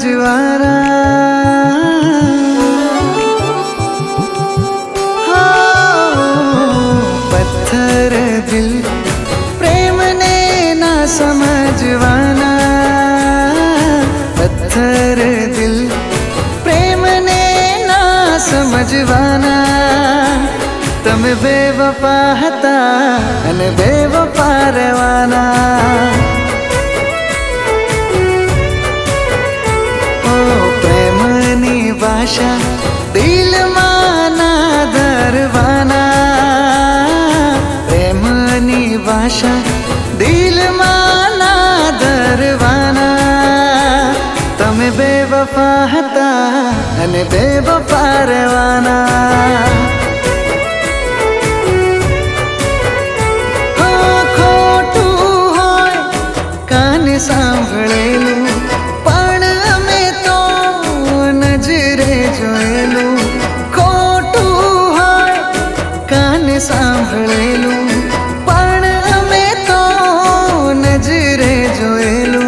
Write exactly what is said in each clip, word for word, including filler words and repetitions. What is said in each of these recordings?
समझवाना। पत्थर दिल प्रेम ने ना समझवाना। पत्थर दिल प्रेम ने ना समझवाना। तम बेवफा हता अने बेवफा रहवाना। ओ प्रेमनी भाषा दिल माना दरवाना। प्रेमनी भाषा दिल माना दरवाना। तमे बेवफा हता अने बेवफा रहवाना। सांभळेलू पण अमे तो नजरे जोएलू। खोटू होय काने सांभळेलू पण अमे तो नजरे जोएलू।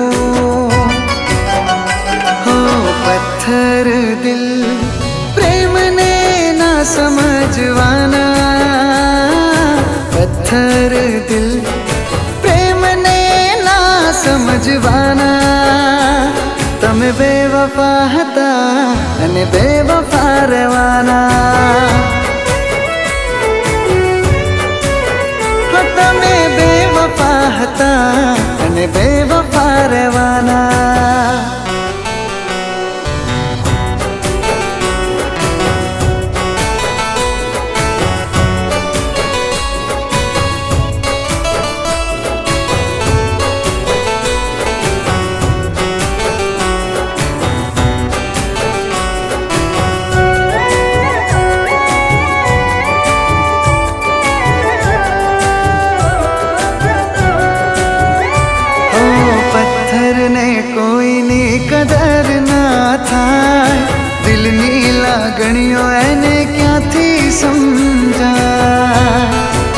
हो पत्थर दिल प्रेम ने ना समझवाना। पत्थर दिल समझवाना। तमे बेवफा हता अने बेवफा रहवाना। तमे बेवफा हता अने बेवफा रहवाना। कदर ना थाय दिलनी लागणियो एने क्यांथी समजाय।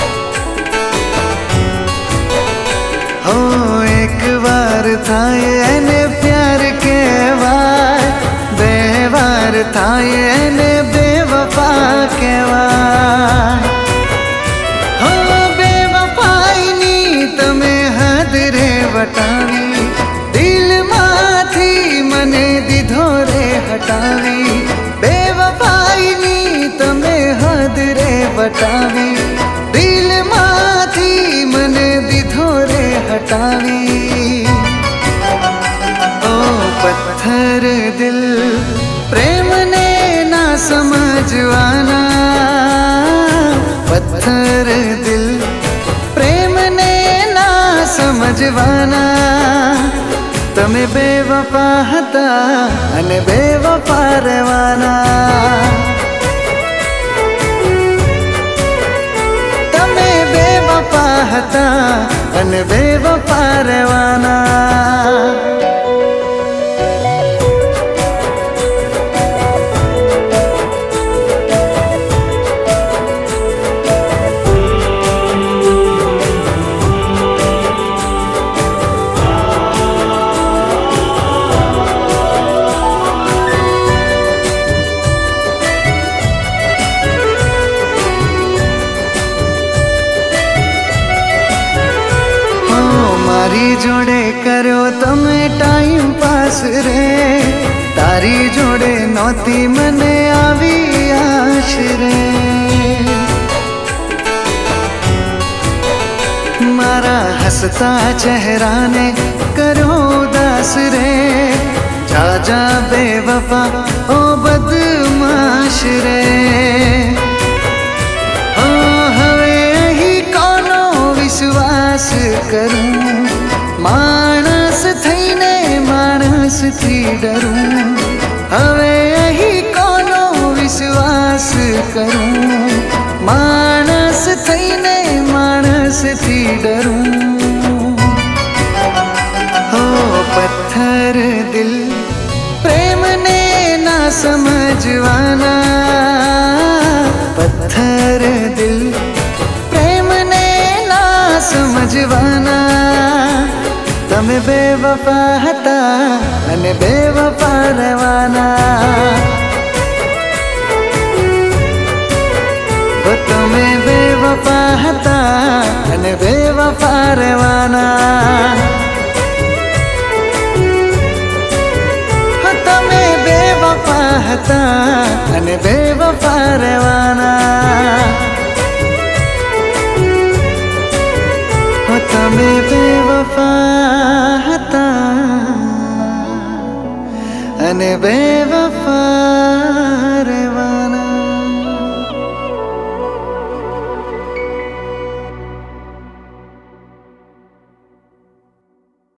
हो एक बार थाय एने प्यार कहवाय। बे बार थाय एने बेवफा कहवाय। हो बेवफाईनी तमे हद रे वटावी। मने दीधो रे हटावी। बेवफाईनी तमे हद रे वटावी। दिल माथी मने दीधो रे हटावी। ओ पत्थर दिल प्रेम ने ना समझवाना। पत्थर दिल प्रेम ने ना समझवाना। तमे बेवफा हता अने बेवफा रहवाना। तमे बेवफा हता अने बेवफा रहवाना। तारी जोड़े करो तमे टाइम पास रे। तारी जोड़े नौती मने आवी आश रे। मारा हसता चेहरा ने करो उदास रे। जा जा बेवफा ओ बदमाश रे। ओ हवे अही कोनो विश्वास करूं। मानस थईने मानस थी डरूं। हवे अही कोनो विश्वास करूं। मानस थईने मानस थी डरूं। हो पत्थर दिल प्रेम ने ना समझवाना। पत्थर दिल प्रेम ने ना समझवाना। તમે બેવફા હતા અને બેવફા રહેવાના. તમે બેવફા હતા અને બેવફા રહેવાના. તમે બેવફા હતા અને બેવફા રહેવાના. તમે બેવફા હતા અને બેવફા